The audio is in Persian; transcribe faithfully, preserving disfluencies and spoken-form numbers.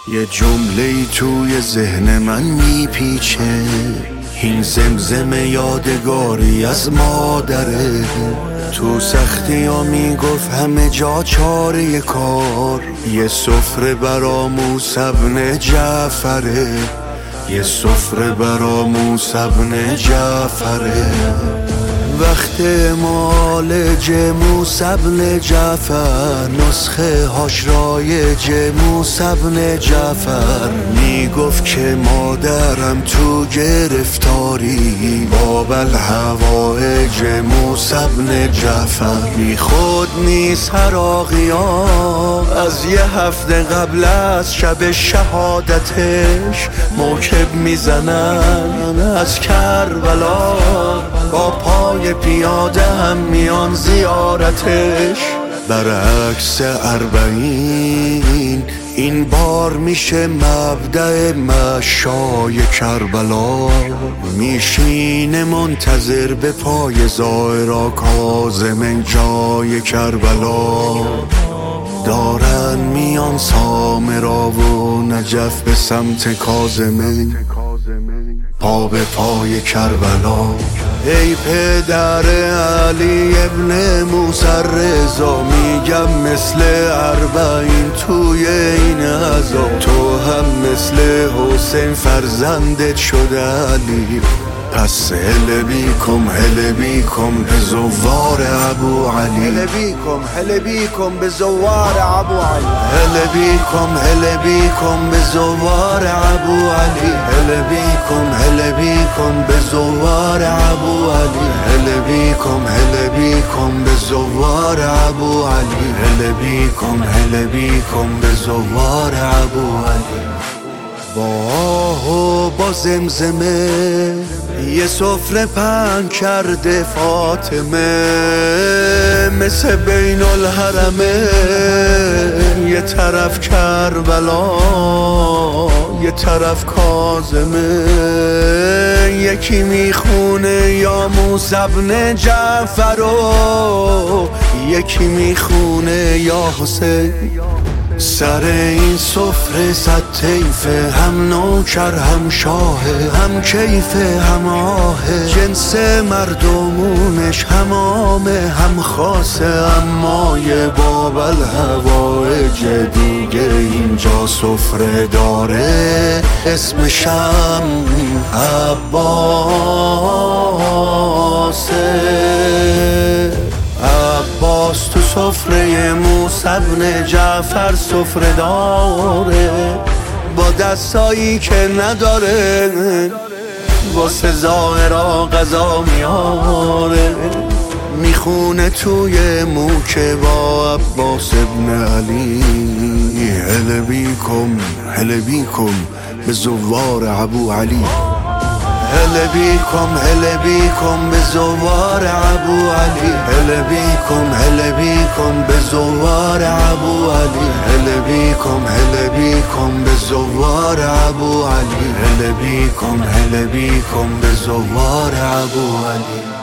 یه جمله‌ای توی ذهن من میپیچه، این زمزمه یادگاری از مادره. تو سختی ها میگفت همه جا چاره کار، یه سفره برا موسی بن جعفره، یه سفره برا موسی بن جعفره. وقت معالج موسی بن جعفر، نسخه هاش رایج موسی بن جعفر. میگفت که مادرم تو گرفتاری، باب الحوائج موسی بن جعفر. بی خود نیست عراقیا از یه هفته قبل از شب شهادتش، موکب میزنن از کربلا، با پای پیاده هم میان زیارتش. برعکس اربعین این بار میشه مبدأ مشای کربلا، میشینه منتظر به پای زائرا کاظم جای کربلا. دارن میان سامرا و نجف به سمت کاظمه، پا به پای کربلا. ای پدر علی ابن موسی رضا، میگم مثل اربعین توی این عزا، تو هم مثل حسین فرزندت شده علی. پس هل بیکم هل بیکم به زوار ابو علی، هل بیکم هل بیکم به زوار ابو علی، هل بیکم هل بیکم به زوار ابو علی، هل بیکم هل بیکم به زوار ابو علی، هل بیکم هل بیکم به زوار ابو علی، هل بیکم هل بیکم به زوار ابو علی. با آه و با زمزمه یه سفره پهن کرده فاطمه، مثل بین الحرمه. یه طرف کربلا یه طرف کاظمه، یکی میخونه یا موسی بن جعفر و یکی میخونه یا حسین. سر این سفره صد طیفه، هم نوکر هم شاهه، هم کیفه هم آهه. جنس مردمونش هم عامه هم خاصه، اما یه باب الحوائج دیگه اینجا سفره داره، اسمشم عباسه. عباس تو سفره موسی بن جعفر سفره داره، با دستایی که نداره واسه زائرا غذا میاره. میخونه توی موکه با عباس ابن علی، هل بیکم هل بیکم به زوار ابو علی، هل بیکم هل بیکم به زوار ابو علی، هل بیکم هل بیکم به زوار ابو علی، هل بیکم هل بیکم به زوار ابو علی، هل بیکم هل بیکم به زوار ابو علی.